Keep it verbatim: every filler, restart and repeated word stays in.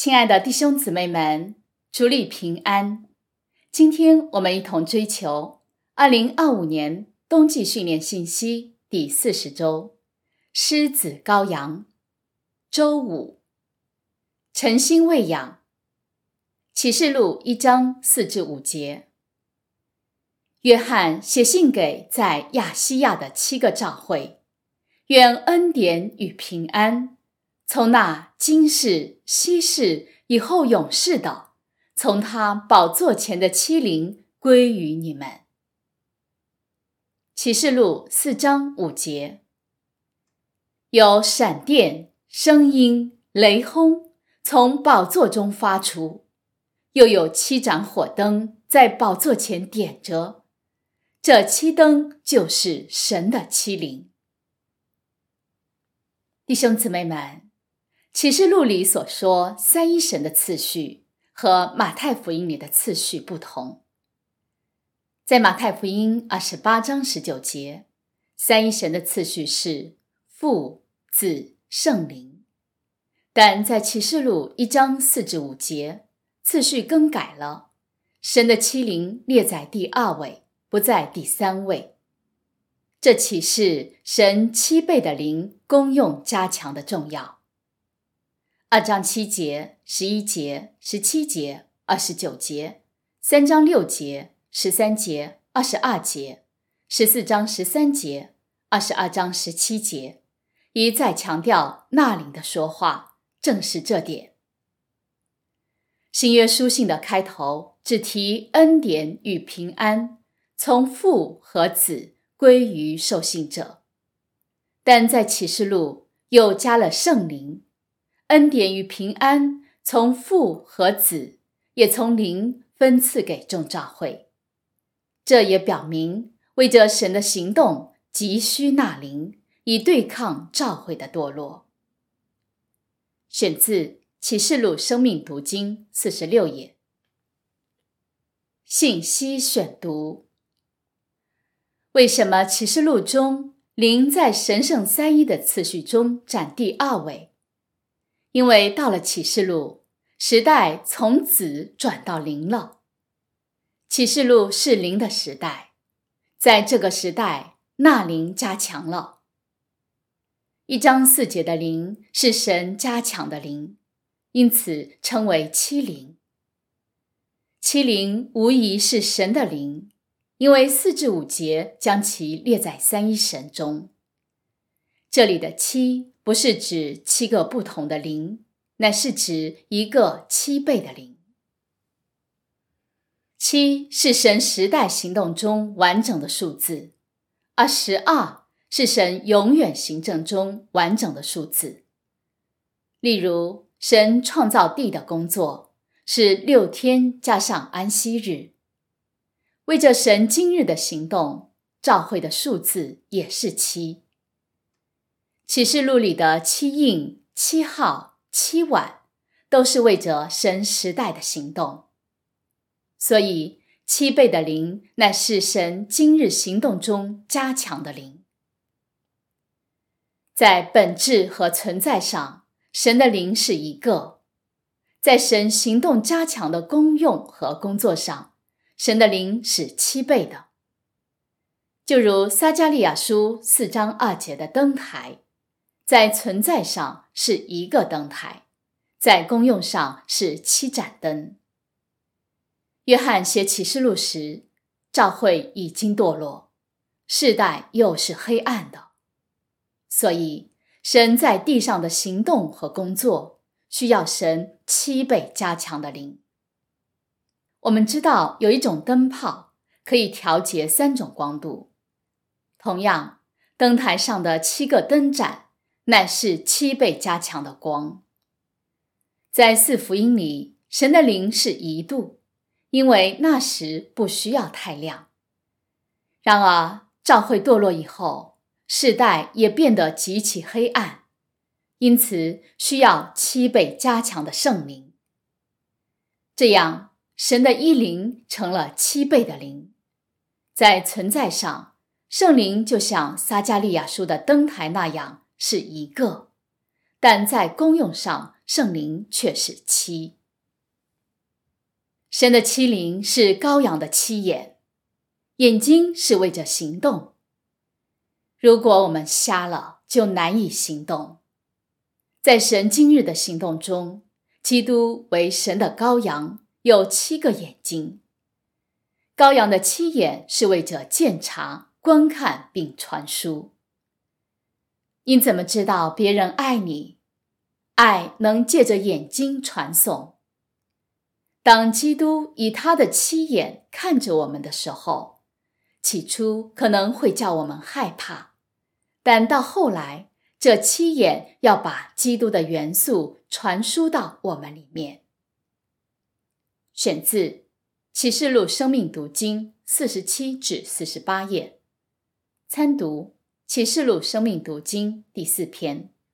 亲爱的弟兄姊妹们，主里平安。今天我们一同追求二零二五年冬季训练信息第四十周，狮子羔羊，周五，诚心喂养。启示录一章四至五节。约翰写信给在亚细亚的七个教会，愿恩典与平安从那今世、昔世、以后永世的，从他宝座前的欺凌归于你们。启示录四章五节。有闪电、声音、雷轰从宝座中发出，又有七盏火灯在宝座前点着，这七灯就是神的欺凌。弟兄姊妹们，启示录里所说三一神的次序和马太福音里的次序不同。在马太福音二十八章十九节，三一神的次序是父、子、圣灵，但在启示录一章四至五节，次序更改了，神的欺凌列在第二位，不在第三位。这启示神七倍的灵功用加强的重要。二章七节、十一节、十七节、二十九节，三章六节、十三节、二十二节，十四章十三节，二十二章十七节，一再强调那灵的说话，正是这点。新约书信的开头只提恩典与平安从父和子归于受信者，但在启示录又加了圣灵，恩典与平安从父和子，也从灵分赐给众教会。这也表明为着神的行动急需那灵，以对抗教会的堕落。选自启示录生命读经四十六页。信息选读。为什么启示录中灵在神圣三一的次序中占第二位？因为到了启示录，时代从子转到灵了。启示录是灵的时代，在这个时代，那灵加强了。一章四节的灵是神加强的灵，因此称为欺凌。欺凌无疑是神的灵，因为四至五节将其列在三一神中。这里的七不是指七个不同的灵，乃是指一个七倍的灵。七是神时代行动中完整的数字，而十二是神永远行政中完整的数字。例如，神创造地的工作是六天加上安息日。为着神今日的行动，召会的数字也是七。启示录里的七印、七号、七碗，都是为着神时代的行动。所以，七倍的灵乃是神今日行动中加强的灵。在本质和存在上，神的灵是一个；在神行动加强的功用和工作上，神的灵是七倍的。就如撒迦利亚书四章二节的灯台，在存在上是一个灯台，在功用上是七盏灯。约翰写启示录时，教会已经堕落，世代又是黑暗的，所以神在地上的行动和工作需要神七倍加强的灵。我们知道有一种灯泡可以调节三种光度，同样，灯台上的七个灯盏乃是七倍加强的光。在四福音里，神的灵是一度，因为那时不需要太亮。然而，教会堕落以后，世代也变得极其黑暗，因此需要七倍加强的圣灵。这样，神的一灵成了七倍的灵。在存在上，圣灵就像撒迦利亚书的灯台那样是一个， 但在功用上，圣灵却是七。神的七灵是羔羊的七眼，眼睛是为着行动。如果我们瞎了，就难以行动。在神今日的行动中，基督为神的羔羊，有七个眼睛。羔羊的七眼是为着鉴察、观看并传输。你怎么知道别人爱你？爱能借着眼睛传送。当基督以他的七眼看着我们的时候，起初可能会叫我们害怕，但到后来，这七眼要把基督的元素传输到我们里面。选自《启示录生命读经》四十七至四十八页，参读《启示录生命读经》第四篇。